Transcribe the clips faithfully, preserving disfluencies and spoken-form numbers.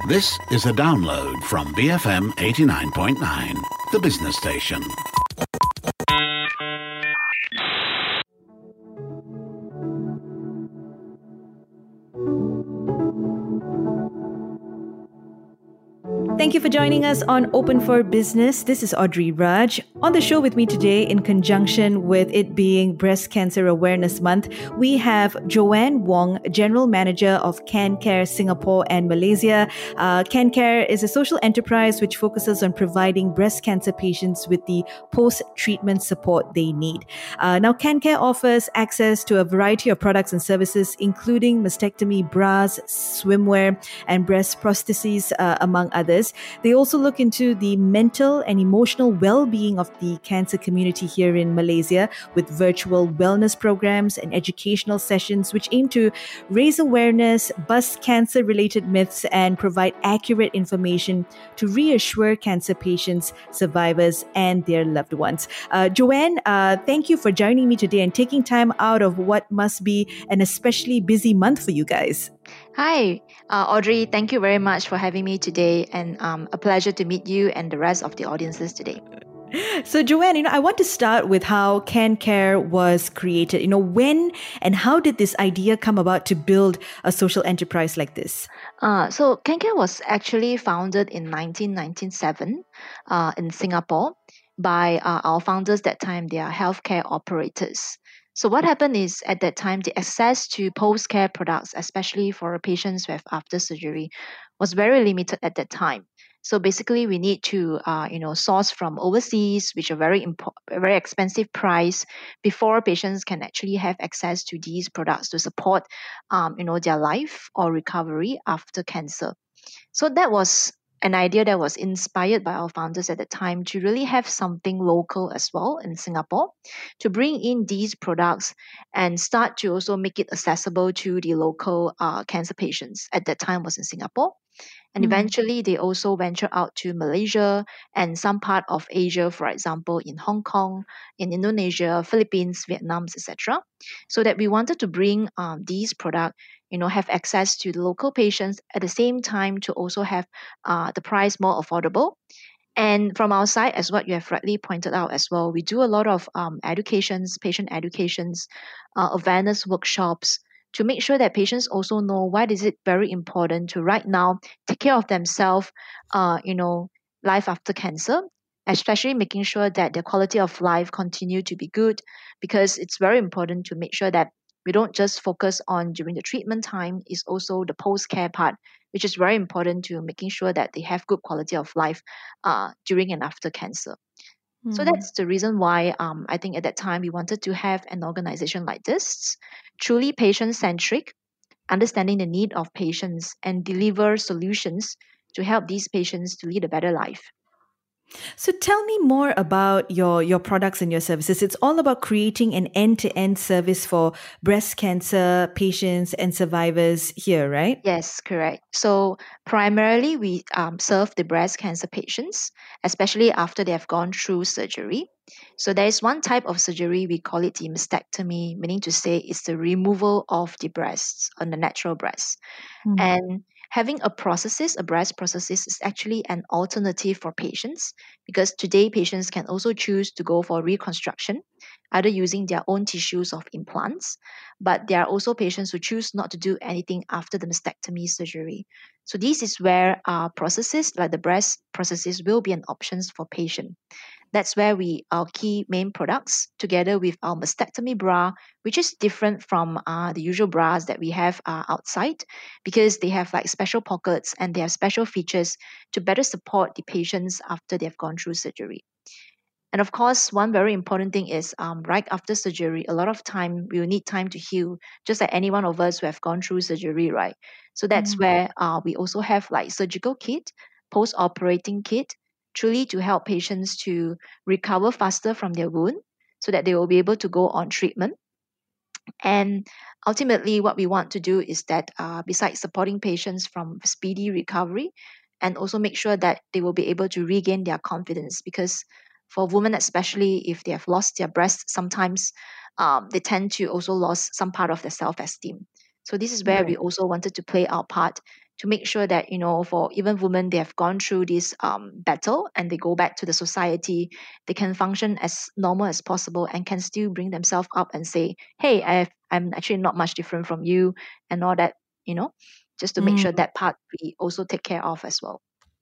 This is a download from B F M eighty-nine point nine, the business station. Thank you for joining us on Open for Business. This is Audrey Raj. On the show with me today, in conjunction with it being Breast Cancer Awareness Month, we have Joanne Wong, General Manager of CanCare Singapore and Malaysia. Uh, CanCare is a social enterprise which focuses on providing breast cancer patients with the post-treatment support they need. Uh, now, CanCare offers access to a variety of products and services, including mastectomy bras, swimwear, and breast prostheses, uh, among others. They also look into the mental and emotional well-being of the cancer community here in Malaysia with virtual wellness programs and educational sessions which aim to raise awareness, bust cancer-related myths, and provide accurate information to reassure cancer patients, survivors, and their loved ones. Uh, Joanne, uh, thank you for joining me today and taking time out of what must be an especially busy month for you guys. Hi, uh, Audrey. Thank you very much for having me today, and um, a pleasure to meet you and the rest of the audiences today. So, Joanne, you know, I want to start with how CanCare was created. You know, when and how did this idea come about to build a social enterprise like this? Uh, so, CanCare was actually founded in nineteen ninety-seven uh, in Singapore by uh, our founders. That time, they are healthcare operators. So what happened is at that time, the access to post-care products, especially for patients with after surgery, was very limited at that time. So basically, we need to, uh, you know, source from overseas, which are very impo- very expensive price, before patients can actually have access to these products to support, um, you know, their life or recovery after cancer. So that was an idea that was inspired by our founders at the time to really have something local as well in Singapore, to bring in these products and start to also make it accessible to the local uh, cancer patients. At that time was in Singapore. And Mm. eventually they also venture out to Malaysia and some part of Asia, for example, in Hong Kong, in Indonesia, Philippines, Vietnam, et cetera. So that we wanted to bring um, these products, you know, have access to the local patients at the same time to also have uh, the price more affordable. And from our side, as what you have rightly pointed out as well, we do a lot of um, educations, patient educations, uh, awareness workshops to make sure that patients also know why is it very important to right now take care of themselves, uh, you know, life after cancer, especially making sure that their quality of life continue to be good, because it's very important to make sure that we don't just focus on during the treatment time, is also the post-care part, which is very important to making sure that they have good quality of life uh, during and after cancer. So Mm. that's the reason why um, I think at that time we wanted to have an organization like this, truly patient-centric, understanding the need of patients and deliver solutions to help these patients to lead a better life. So tell me more about your, your products and your services. It's all about creating an end-to-end service for breast cancer patients and survivors here, right? Yes, correct. So primarily we um, serve the breast cancer patients, especially after they have gone through surgery. So there is one type of surgery, we call it the mastectomy, meaning to say it's the removal of the breasts on the natural breast. Mm. And having a prosthesis, a breast prosthesis, is actually an alternative for patients, because today patients can also choose to go for reconstruction, either using their own tissues of implants, but there are also patients who choose not to do anything after the mastectomy surgery. So this is where uh, prosthesis, like the breast prosthesis, will be an option for patient. That's where we our key main products together with our mastectomy bra, which is different from uh, the usual bras that we have uh, outside, because they have like special pockets and they have special features to better support the patients after they've gone through surgery. And of course, one very important thing is um, right after surgery, a lot of time we will need time to heal, just like any one of us who have gone through surgery, right? So that's Mm. where uh, we also have like surgical kit, post-operating kit, truly to help patients to recover faster from their wound so that they will be able to go on treatment. And ultimately, what we want to do is that uh, besides supporting patients from speedy recovery, and also make sure that they will be able to regain their confidence, because for women, especially if they have lost their breast, sometimes um, they tend to also lose some part of their self-esteem. So this is where we Right. also wanted to play our part to make sure that, you know, for even women, they have gone through this um, battle and they go back to the society, they can function as normal as possible and can still bring themselves up and say, hey, I have, I'm actually not much different from you and all that, you know, just to make Mm. sure that part we also take care of as well.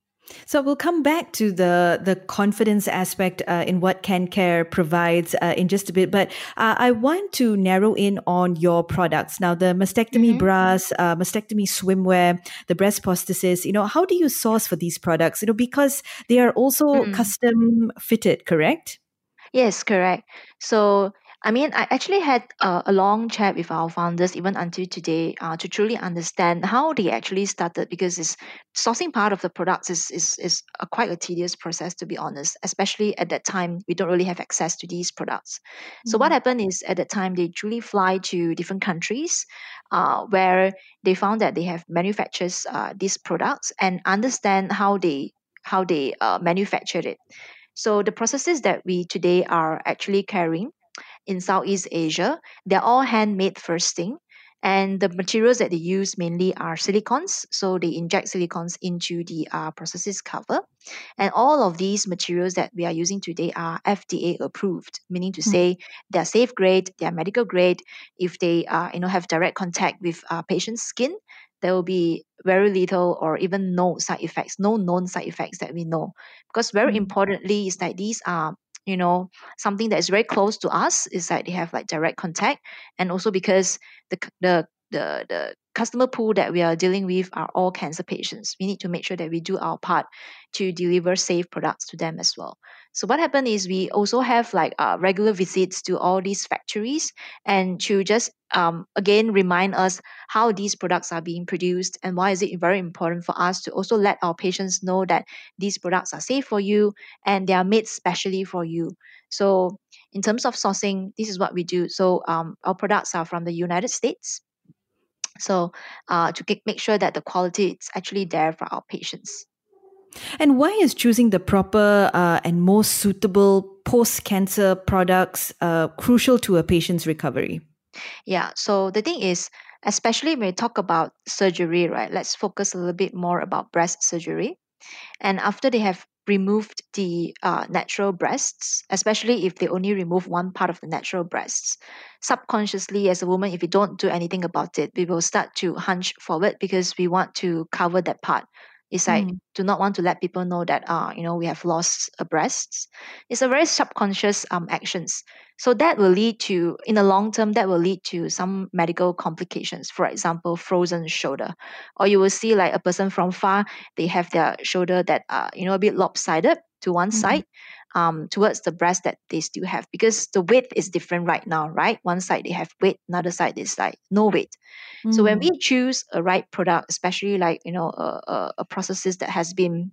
So we'll come back to the the confidence aspect uh, in what CanCare provides uh, in just a bit, but uh, I want to narrow in on your products now. The mastectomy Mm-hmm. bras, uh, mastectomy swimwear, the breast prosthesis. You know, how do you source for these products? You know, because they are also Mm. custom fitted, correct? Yes, correct. So, I mean, I actually had uh, a long chat with our founders even until today uh, to truly understand how they actually started, because it's sourcing part of the products is is, is a, quite a tedious process, to be honest, especially at that time we don't really have access to these products. So what Mm. happened is at that time they truly fly to different countries uh, where they found that they have manufactures uh, these products and understand how they how they uh, manufactured it. So the processes that we today are actually carrying in Southeast Asia, they're all handmade first thing. And the materials that they use mainly are silicons. So they inject silicons into the uh, processes cover. And all of these materials that we are using today are F D A approved, meaning to Mm. say they're safe grade, they're medical grade. If they uh, you know have direct contact with uh, patient's skin, there will be very little or even no side effects, no known side effects that we know. Because very Mm. importantly is that these are, you know, something that is very close to us, is that they have like direct contact, and also because the c- the the, the customer pool that we are dealing with are all cancer patients. We need to make sure that we do our part to deliver safe products to them as well. So what happened is we also have like uh, regular visits to all these factories and to just um, again remind us how these products are being produced and why is it very important for us to also let our patients know that these products are safe for you and they are made specially for you. So in terms of sourcing, this is what we do. So um, our products are from the United States. So uh, to get, make sure that the quality is actually there for our patients. And why is choosing the proper uh, and most suitable post-cancer products uh, crucial to a patient's recovery? Yeah. So the thing is, especially when we talk about surgery, right? Let's focus a little bit more about breast surgery. And after they have removed the uh, natural breasts, especially if they only remove one part of the natural breasts, subconsciously as a woman, if we don't do anything about it, we will start to hunch forward because we want to cover that part. It's like Mm. do not want to let people know that uh, you know we have lost a breasts. It's a very subconscious um actions. So that will lead to, in the long term, that will lead to some medical complications. For example, frozen shoulder, or you will see like a person from far, they have their shoulder that uh you know a bit lopsided to one Mm. side, um towards the breast that they still have, because the width is different right now, right? One side they have weight, another side is like no weight. So when Mm. we choose a right product, especially like you know a, a, a processes that has been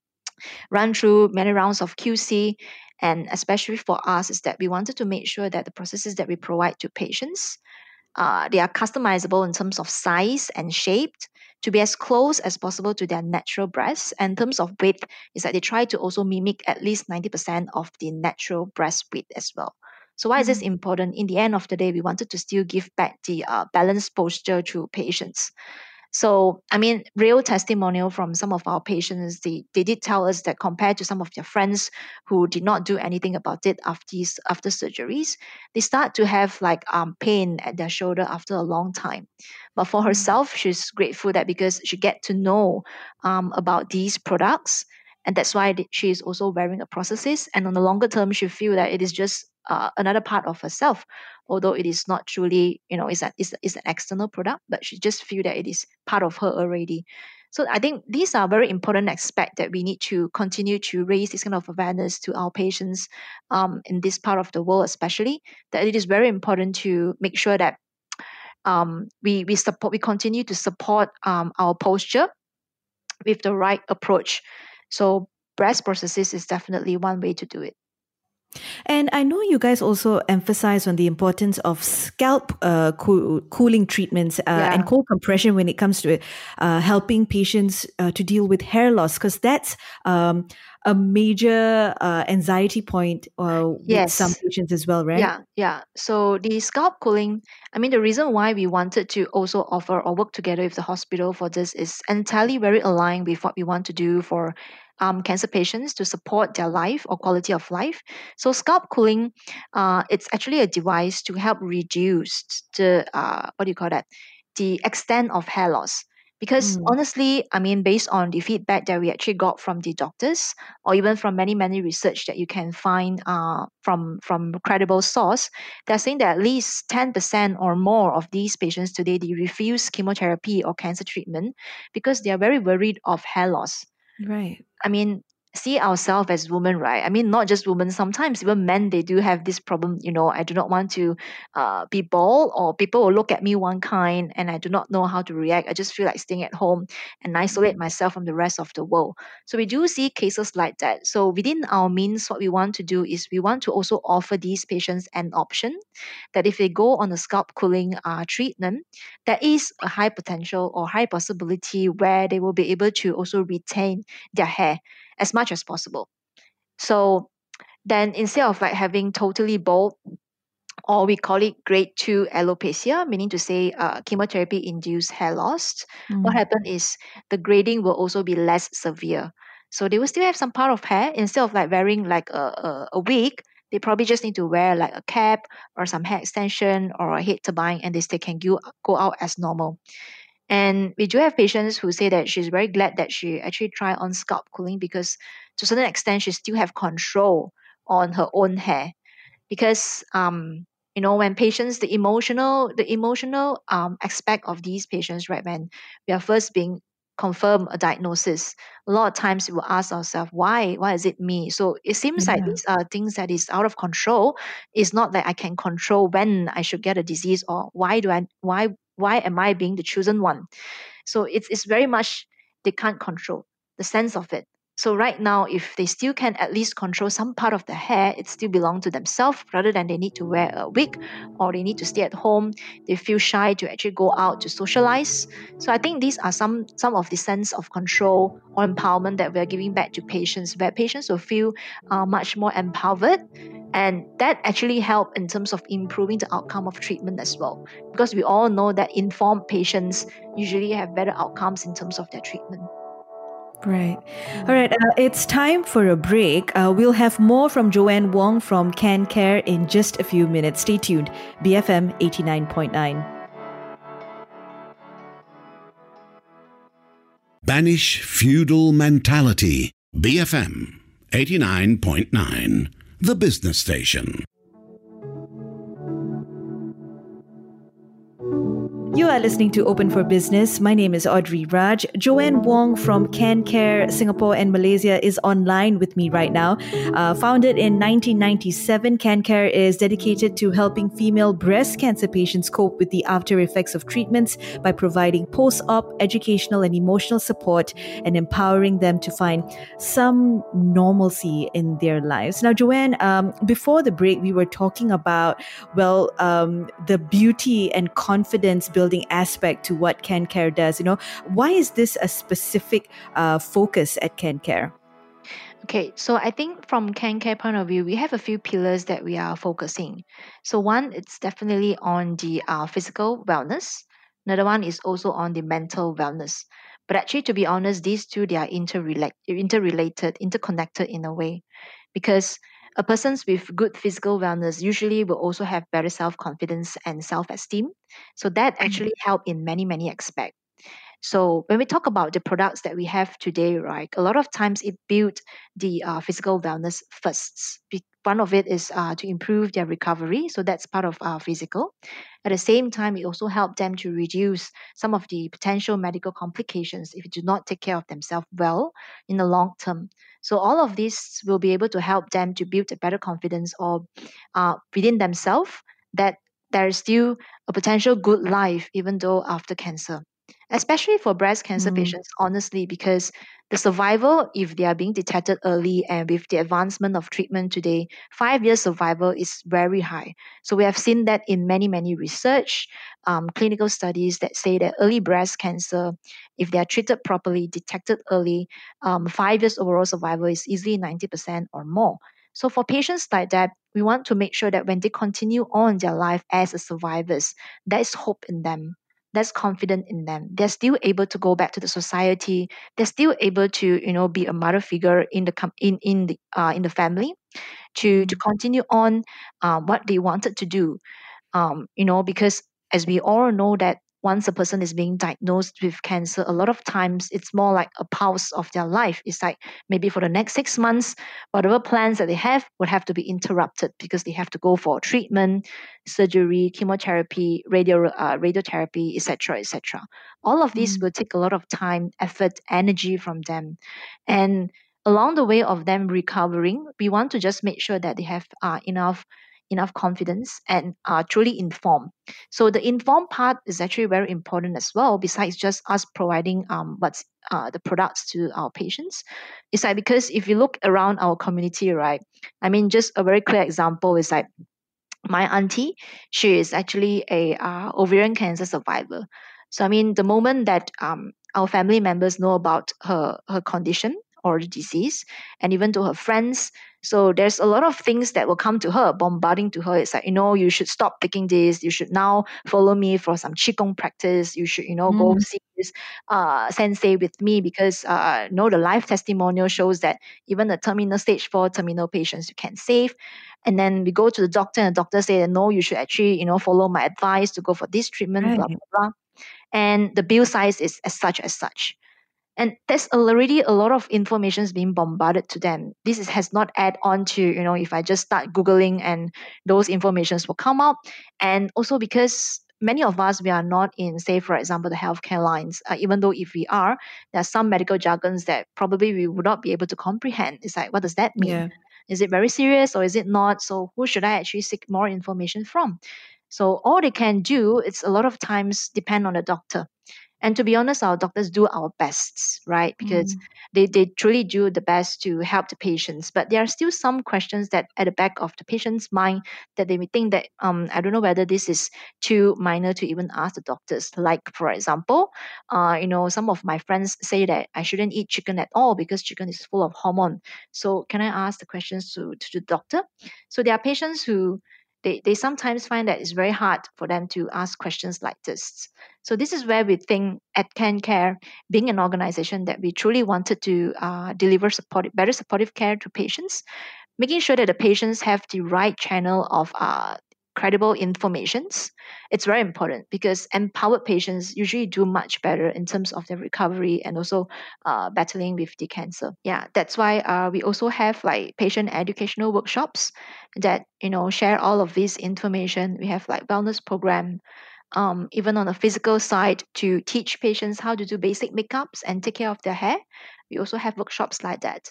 run through many rounds of Q C, and especially for us is that we wanted to make sure that the processes that we provide to patients, uh, they are customizable in terms of size and shape to be as close as possible to their natural breasts. And in terms of weight, is that they try to also mimic at least ninety percent of the natural breast weight as well. So why is this Mm. important? In the end of the day, we wanted to still give back the uh, balanced posture to patients. So, I mean, real testimonial from some of our patients, they, they did tell us that compared to some of their friends who did not do anything about it after, these- after surgeries, they start to have like um, pain at their shoulder after a long time. But for Mm. herself, she's grateful that because she get to know um, about these products, and that's why th- she is also wearing a prosthesis. And on the longer term, she feel that it is just uh, another part of herself, although it is not truly, you know, it's an, it's, it's an external product, but she just feel that it is part of her already. So I think these are very important aspects that we need to continue to raise this kind of awareness to our patients um, in this part of the world, especially that it is very important to make sure that um, we we support we continue to support um, our posture with the right approach. So breast prosthesis is definitely one way to do it. And I know you guys also emphasize on the importance of scalp uh, coo- cooling treatments uh, Yeah. and cold compression when it comes to uh, helping patients uh, to deal with hair loss, because that's um, a major uh, anxiety point uh, with some Yes. patients as well, right? Yeah, yeah. So the scalp cooling, I mean, the reason why we wanted to also offer or work together with the hospital for this is entirely very aligned with what we want to do for um, cancer patients to support their life or quality of life. So scalp cooling, uh, it's actually a device to help reduce the uh, what do you call that? The extent of hair loss. Because Mm. honestly, I mean, based on the feedback that we actually got from the doctors, or even from many many research that you can find uh, from from credible source, they're saying that at least ten percent or more of these patients today, they refuse chemotherapy or cancer treatment because they are very worried of hair loss. Right. I mean, see ourselves as women, right? I mean, not just women. Sometimes even men, they do have this problem. You know, I do not want to uh, be bald, or people will look at me one kind, and I do not know how to react. I just feel like staying at home and isolate myself from the rest of the world. So we do see cases like that. So within our means, what we want to do is we want to also offer these patients an option that if they go on a scalp cooling uh, treatment, there is a high potential or high possibility where they will be able to also retain their hair as much as possible. So then instead of like having totally bald, or we call it grade two alopecia, meaning to say uh, chemotherapy induced hair loss, what Mm. happened is the grading will also be less severe. So they will still have some part of hair. Instead of like wearing like a, a, a wig, they probably just need to wear like a cap or some hair extension or a head turbine, and they still can go, go out as normal. And we do have patients who say that she's very glad that she actually tried on scalp cooling, because to a certain extent she still have control on her own hair. Because um you know, when patients, the emotional the emotional um aspect of these patients, right, when we are first being confirmed a diagnosis, a lot of times we will ask ourselves, why why is it me? So it seems like Yeah. these are things that is out of control. It's not that I can control when I should get a disease, or why do I why why am I being the chosen one. So it's, it's very much they can't control the sense of it. So right now, if they still can at least control some part of the hair, it still belongs to themselves rather than they need to wear a wig or they need to stay at home. They feel shy to actually go out to socialize. So I think these are some some of the sense of control or empowerment that we're giving back to patients, where patients will feel uh, much more empowered, and that actually help in terms of improving the outcome of treatment as well, because we all know that informed patients usually have better outcomes in terms of their treatment. Right. All Mm. right. Uh, it's time for a break. Uh, we'll have more from Joanne Wong from Can Care in just a few minutes. Stay tuned. B F M eighty-nine point nine. Banish feudal mentality. B F M eighty-nine point nine, the business station. You are listening to Open for Business. My name is Audrey Raj. Joanne Wong from Can Care Singapore and Malaysia is online with me right now. Uh, founded in nineteen ninety-seven, Can Care is dedicated to helping female breast cancer patients cope with the after effects of treatments by providing post-op educational and emotional support and empowering them to find some normalcy in their lives. Now, Joanne, um, before the break, we were talking about, well, um, the beauty and confidence building aspect to what Can Care does. You know, why is this a specific uh, focus at Can Care? Okay, so I think from Can Care point of view, we have a few pillars that we are focusing. So one, it's definitely on the uh, physical wellness. Another one is also on the mental wellness. But actually, to be honest, these two, they are interrelate, interrelated, interconnected in a way, because a person with good physical wellness usually will also have better self-confidence and self-esteem. So that actually help in many, many aspects. So when we talk about the products that we have today, right, a lot of times it build the uh, physical wellness first. Be- One of it is uh, to improve their recovery, so that's part of our physical. At the same time, it also help them to reduce some of the potential medical complications if they do not take care of themselves well in the long term. So all of this will be able to help them to build a better confidence or uh, within themselves that there is still a potential good life even though after cancer. especially for breast cancer Mm. patients, honestly, because the survival, if they are being detected early and with the advancement of treatment today, five years survival is very high. So we have seen that in many, many research, um, clinical studies that say that early breast cancer, if they are treated properly, detected early, um, five years overall survival is easily ninety percent or more. So for patients like that, we want to make sure that when they continue on their life as a survivors, there is hope in them. There's confidence in them. They're still able to go back to the society. They're still able to, you know, be a mother figure in the com- in in the uh, in the family to to Mm. continue on um, what they wanted to do, um, you know, because as we all know that once a person is being diagnosed with cancer, a lot of times it's more like a pulse of their life. It's like maybe for the next six months, whatever plans that they have would have to be interrupted because they have to go for treatment, surgery, chemotherapy, radio, uh, radiotherapy, et cetera, et cetera. All of these Mm. will take a lot of time, effort, energy from them, and along the way of them recovering, we want to just make sure that they have uh, enough enough confidence and are truly informed. So the informed part is actually very important as well. Besides just us providing um what's uh, the products to our patients, it's like because if you look around our community, right? I mean, just a very clear example is like my auntie. She is actually a uh, ovarian cancer survivor. So I mean, the moment that um our family members know about her her condition or the disease, and even to her friends, so there's a lot of things that will come to her, bombarding to her. It's like, you know, you should stop taking this. You should now follow me for some qigong practice. You should, you know, go Mm. see this uh, sensei with me because, uh, you know, the life testimonial shows that even the terminal stage four terminal patients you can save. And then we go to the doctor, and the doctor say, no, you should actually, you know, follow my advice to go for this treatment, blah Right. blah blah. And the bill size is as such as such. And there's already a lot of information is being bombarded to them. This is, has not add on to, you know, if I just start Googling and those informations will come up. And also because many of us, we are not in, say, for example, the healthcare lines, uh, even though if we are, there are some medical jargons that probably we would not be able to comprehend. It's like, what does that mean? Yeah. Is it very serious or is it not? So who should I actually seek more information from? So all they can do, it's a lot of times depend on the doctor. And to be honest, our doctors do our best, right? Because Mm. they, they truly do the best to help the patients. But there are still some questions that at the back of the patient's mind that they may think that um I don't know whether this is too minor to even ask the doctors. Like for example, uh, you know, some of my friends say that I shouldn't eat chicken at all because chicken is full of hormone. So can I ask the questions to, to the doctor? So there are patients who they, they sometimes find that it's very hard for them to ask questions like this. So this is where we think at CanCare, being an organization that we truly wanted to uh, deliver support, better supportive care to patients, making sure that the patients have the right channel of uh, credible informations. It's very important because empowered patients usually do much better in terms of their recovery and also uh, battling with the cancer. Yeah, that's why uh, we also have like patient educational workshops that, you know, share all of this information. We have like wellness program, um, even on a physical side to teach patients how to do basic makeups and take care of their hair. We also have workshops like that.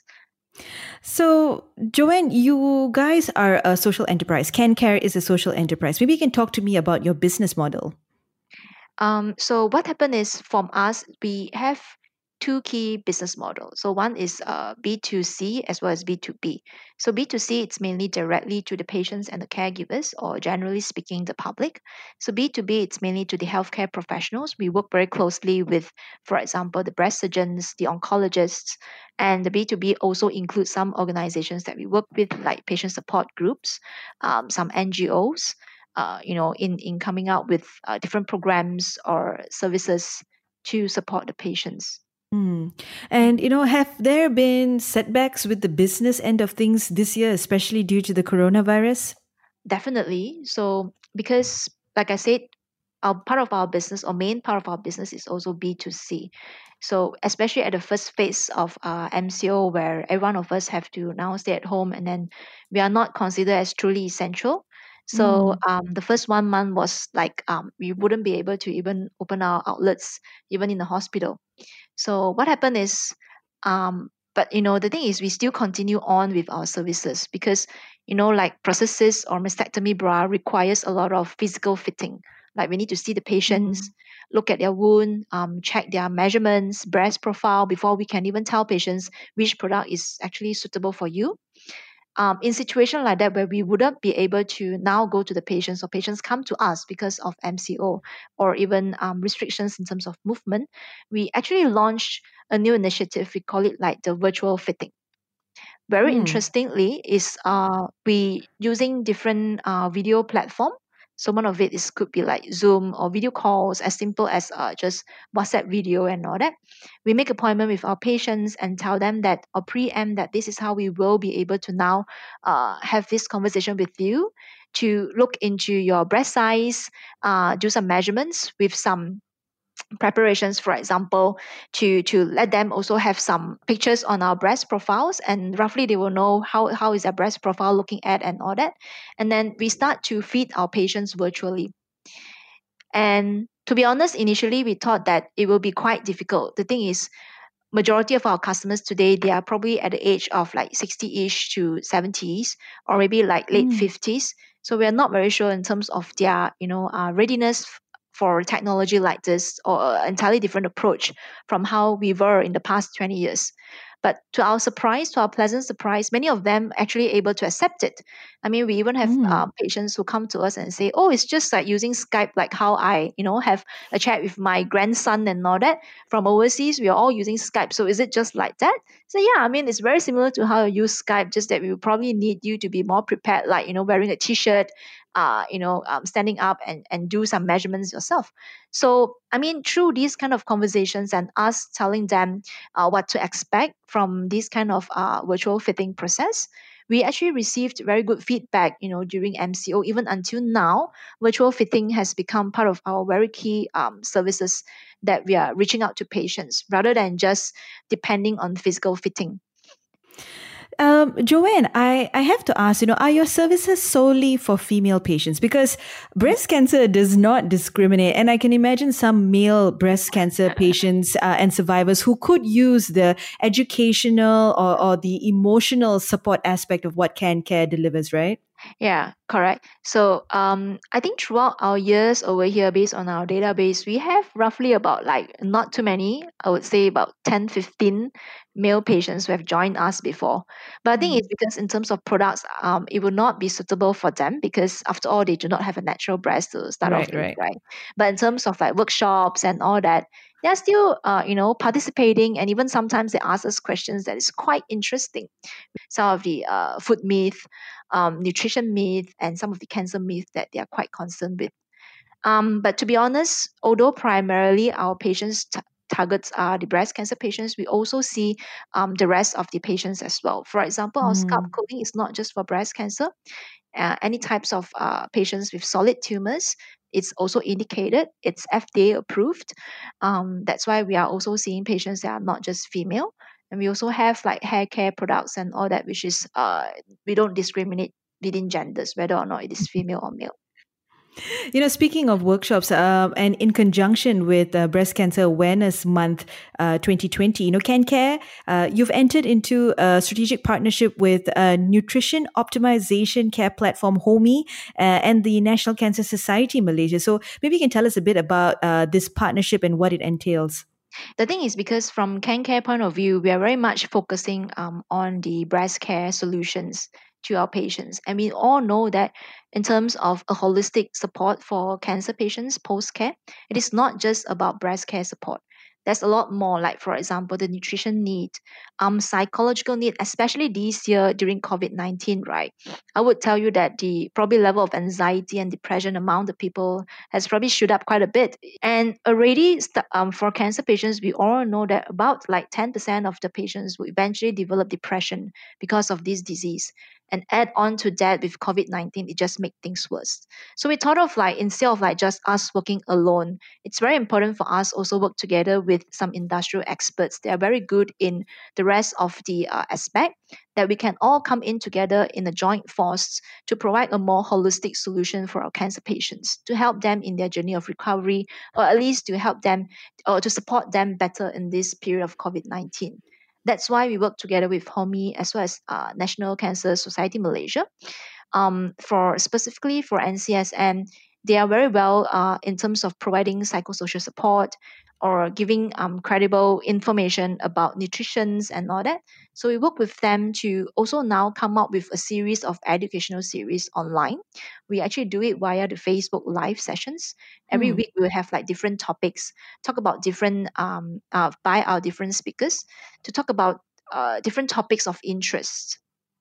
So, Joanne, you guys are a social enterprise. CanCare is a social enterprise. Maybe you can talk to me about your business model. Um, so what happened is from us, we have two key business models. So one is uh, B two C as well as B two B. So B two C, it's mainly directly to the patients and the caregivers, or generally speaking, the public. So B two B, it's mainly to the healthcare professionals. We work very closely with, for example, the breast surgeons, the oncologists, and the B two B also includes some organizations that we work with, like patient support groups, um, some N G Os, uh, you know, in, in coming out with uh, different programs or services to support the patients. Hmm. And, you know, have there been setbacks with the business end of things this year, especially due to the coronavirus? Definitely. So, because, like I said, our part of our business or main part of our business is also B two C. So, especially at the first phase of uh, M C O, where every one of us have to now stay at home and then we are not considered as truly essential. So, Mm. um, the first one month was like um, we wouldn't be able to even open our outlets, even in the hospital. So what happened is, um, but you know, the thing is, we still continue on with our services because, you know, like prosthesis or mastectomy bra requires a lot of physical fitting. Like we need to see the patients, Mm. look at their wound, um, check their measurements, breast profile before we can even tell patients which product is actually suitable for you. Um, in situation like that where we wouldn't be able to now go to the patients or patients come to us because of M C O or even um, restrictions in terms of movement, we actually launched a new initiative. We call it like the virtual fitting. Very Mm. interestingly is uh, we using different uh, video platform. So one of it is could be like Zoom or video calls, as simple as uh, just WhatsApp video and all that. We make appointment with our patients and tell them that or preempt that this is how we will be able to now uh, have this conversation with you to look into your breast size, uh, do some measurements with some preparations, for example, to to let them also have some pictures on our breast profiles, and roughly they will know how how is their breast profile looking at and all that. And then we start to feed our patients virtually. And to be honest, initially we thought that it will be quite difficult. The thing is, majority of our customers today, they are probably at the age of like sixty-ish to seventies, or maybe like late Mm. fifties. So we are not very sure in terms of their, you know, uh, readiness f- for technology like this, or an entirely different approach from how we were in the past twenty years. But to our surprise, to our pleasant surprise, many of them actually able to accept it. I mean, we even have Mm. um, patients who come to us and say, "Oh, it's just like using Skype, like how I, you know, have a chat with my grandson and all that." From overseas, we are all using Skype. So is it just like that? So yeah, I mean, it's very similar to how you use Skype, just that we will probably need you to be more prepared, like, you know, wearing a t-shirt, uh, you know, um, standing up and, and do some measurements yourself. So, I mean, through these kind of conversations and us telling them uh, what to expect from this kind of uh, virtual fitting process, we actually received very good feedback, you know, during M C O. Even until now, virtual fitting has become part of our very key um, services that we are reaching out to patients rather than just depending on physical fitting. Um, Joanne, I, I have to ask, you know, are your services solely for female patients? Because breast cancer does not discriminate. And I can imagine some male breast cancer patients uh, and survivors who could use the educational or, or the emotional support aspect of what CanCare delivers, right? Yeah, correct. So um, I think throughout our years over here, based on our database, we have roughly about like not too many, I would say about ten, fifteen male patients who have joined us before. But I think Mm. it's because in terms of products, um, it will not be suitable for them because after all, they do not have a natural breast to start off Right, with, right. right? But in terms of like workshops and all that, they're still, uh, you know, participating, and even sometimes they ask us questions that is quite interesting. Some of the uh, food myth, um, nutrition myth, and some of the cancer myth that they are quite concerned with. Um, but to be honest, although primarily our patients t- targets are the breast cancer patients, we also see um, the rest of the patients as well. For example, our scalp Mm. coding is not just for breast cancer. Uh, any types of uh, patients with solid tumors, it's also indicated. It's F D A approved. Um, that's why we are also seeing patients that are not just female. And we also have like hair care products and all that, which is uh, we don't discriminate within genders, whether or not it is female or male. You know, speaking of workshops, um, and in conjunction with uh, Breast Cancer Awareness Month uh, twenty twenty, you know, CanCare, uh, you've entered into a strategic partnership with uh, nutrition optimization care platform Homey uh, and the National Cancer Society Malaysia. So maybe you can tell us a bit about uh, this partnership and what it entails. The thing is, because from CanCare point of view, we are very much focusing um, on the breast care solutions to our patients. And we all know that in terms of a holistic support for cancer patients post care, it is not just about breast care support. There's a lot more, like, for example, the nutrition need, um, psychological need, especially this year during COVID nineteen, right? I would tell you that the probably level of anxiety and depression among the people has probably shoot up quite a bit. And already st- um, for cancer patients, we all know that about like ten percent of the patients will eventually develop depression because of this disease. And add on to that with COVID nineteen, it just makes things worse. So we thought of like, instead of like just us working alone, it's very important for us also work together with some industrial experts. They are very good in the rest of the uh, aspect, that we can all come in together in a joint force to provide a more holistic solution for our cancer patients, to help them in their journey of recovery, or at least to help them or to support them better in this period of COVID nineteen. That's why we work together with Homey as well as uh, National Cancer Society Malaysia, um, for specifically for N C S M. they are very well uh, in terms of providing psychosocial support or giving um, credible information about nutrition and all that. So we work with them to also now come up with a series of educational series online. We actually do it via the Facebook live sessions. Every Hmm. week we will have like different topics, talk about different um uh, by our different speakers to talk about uh, different topics of interest.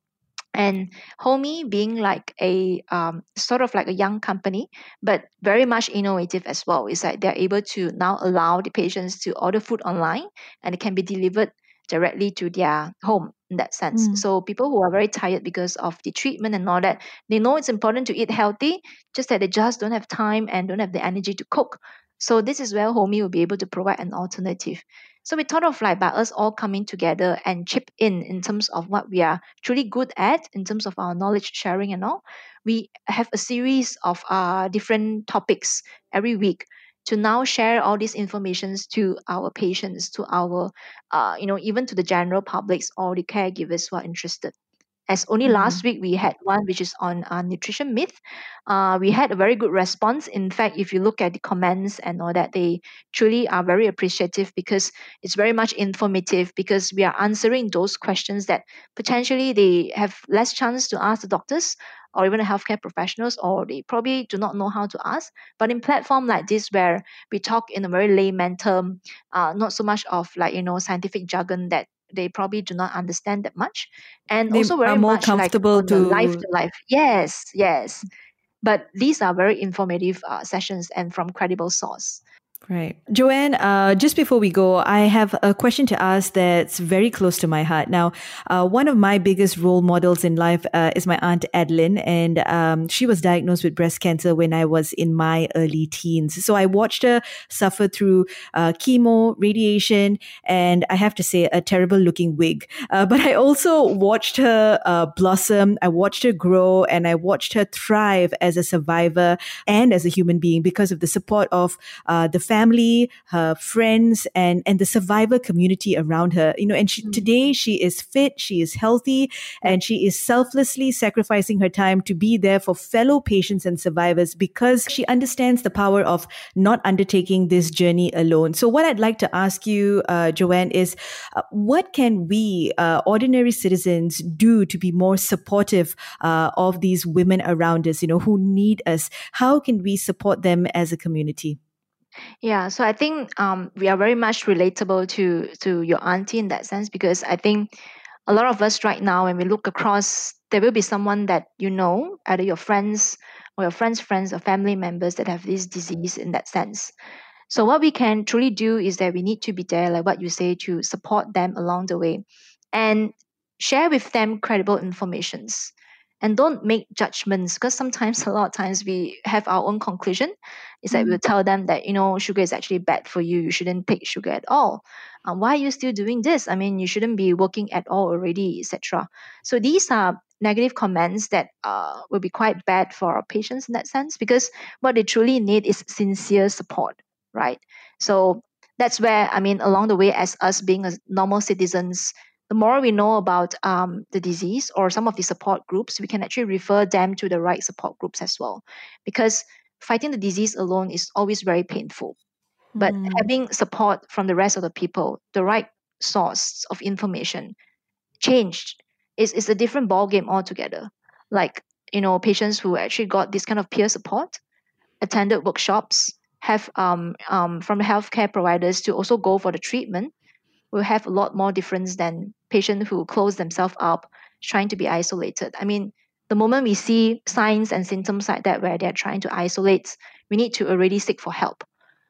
And Homey being like a um, sort of like a young company, but very much innovative as well. Is like they're able to now allow the patients to order food online and it can be delivered directly to their home in that sense. Hmm. So people who are very tired because of the treatment and all that, they know it's important to eat healthy, just that they just don't have time and don't have the energy to cook. So this is where Homey will be able to provide an alternative. So we thought of like by us all coming together and chip in in terms of what we are truly good at in terms of our knowledge sharing and all. We have a series of uh, different topics every week to now share all these informations to our patients, to our, uh, you know, even to the general publics or the caregivers who are interested. As only Hmm. last week we had one which is on uh, nutrition myth. Uh, we had a very good response. In fact, if you look at the comments and all that, they truly are very appreciative because it's very much informative because we are answering those questions that potentially they have less chance to ask the doctors or even the healthcare professionals, or they probably do not know how to ask. But in platform like this where we talk in a very layman term, uh, not so much of like, you know, scientific jargon that they probably do not understand that much, and They also are very more much like comfortable on the life to. to life. Yes, yes. But these are very informative uh, sessions and from credible source. Right. Joanne, uh, just before we go, I have a question to ask that's very close to my heart. Now, uh, one of my biggest role models in life uh, is my Aunt Adeline, and um, she was diagnosed with breast cancer when I was in my early teens. So I watched her suffer through uh, chemo, radiation, and I have to say, a terrible looking wig. Uh, but I also watched her uh, blossom, I watched her grow, and I watched her thrive as a survivor and as a human being because of the support of uh, the family, her friends, and and the survivor community around her. You know, and she, Mm. today she is fit, she is healthy, Yeah. and she is selflessly sacrificing her time to be there for fellow patients and survivors because she understands the power of not undertaking this journey alone. So, what I'd like to ask you, uh, Joanne, is uh, what can we, uh, ordinary citizens, do to be more supportive uh, of these women around us? You know, who need us. How can we support them as a community? Yeah, so I think um, we are very much relatable to to your auntie in that sense, because I think a lot of us right now, when we look across, there will be someone that you know, either your friends or your friends' friends or family members that have this disease in that sense. So what we can truly do is that we need to be there, like what you say, to support them along the way and share with them credible informations. And don't make judgments, because sometimes a lot of times we have our own conclusion. It's like we'll tell them that, you know, sugar is actually bad for you. You shouldn't take sugar at all. Um, why are you still doing this? I mean, you shouldn't be working at all already, et cetera. So these are negative comments that uh, will be quite bad for our patients in that sense, because what they truly need is sincere support, right? So that's where, I mean, along the way, as us being a normal citizens, the more we know about um, the disease or some of the support groups, we can actually refer them to the right support groups as well. Because fighting the disease alone is always very painful. But Mm. having support from the rest of the people, the right source of information, changed is, is a different ball game altogether. Like, you know, patients who actually got this kind of peer support, attended workshops, have um, um, from the healthcare providers to also go for the treatment, will have a lot more difference than patients who close themselves up trying to be isolated. I mean, the moment we see signs and symptoms like that where they're trying to isolate, we need to already seek for help.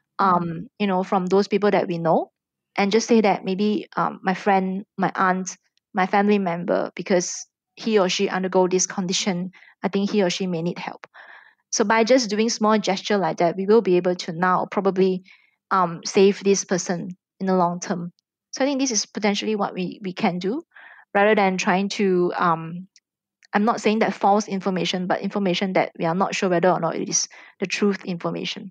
Um, you know, from those people that we know, and just say that maybe um, my friend, my aunt, my family member, because he or she undergo this condition, I think he or she may need help. So by just doing small gesture like that, we will be able to now probably um, save this person in the long term. So I think this is potentially what we, we can do, rather than trying to um, I'm not saying that false information, but information that we are not sure whether or not it is the truth information.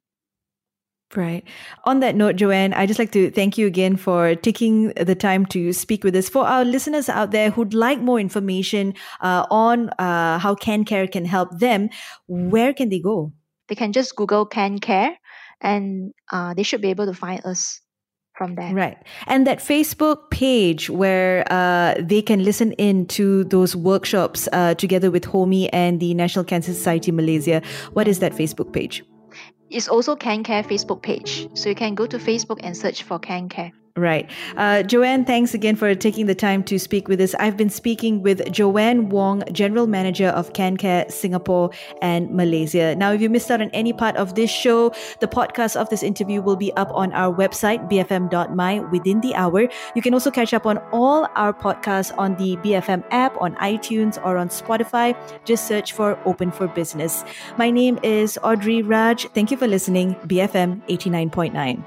Right. On that note, Joanne, I'd just like to thank you again for taking the time to speak with us. For our listeners out there who'd like more information uh, on uh, how CanCare can help them, where can they go? they can just Google CanCare, and uh, they should be able to find us from there. Right. And that Facebook page where uh, they can listen in to those workshops uh, together with Homi and the National Cancer Society Malaysia. What is that Facebook page? It's also CanCare Facebook page. So you can go to Facebook and search for CanCare. Right. Uh, Joanne, thanks again for taking the time to speak with us. I've been speaking with Joanne Wong, General Manager of CanCare Singapore and Malaysia. Now, if you missed out on any part of this show, the podcast of this interview will be up on our website, b f m dot my, within the hour. You can also catch up on all our podcasts on the B F M app, on iTunes, or on Spotify. Just search for Open for Business. My name is Audrey Raj. Thank you for listening. B F M eighty-nine point nine.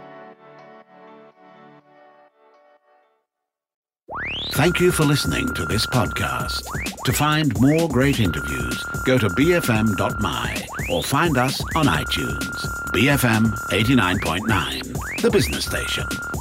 Thank you for listening to this podcast. To find more great interviews, go to b f m dot my or find us on iTunes. B F M eighty-nine point nine, the business station.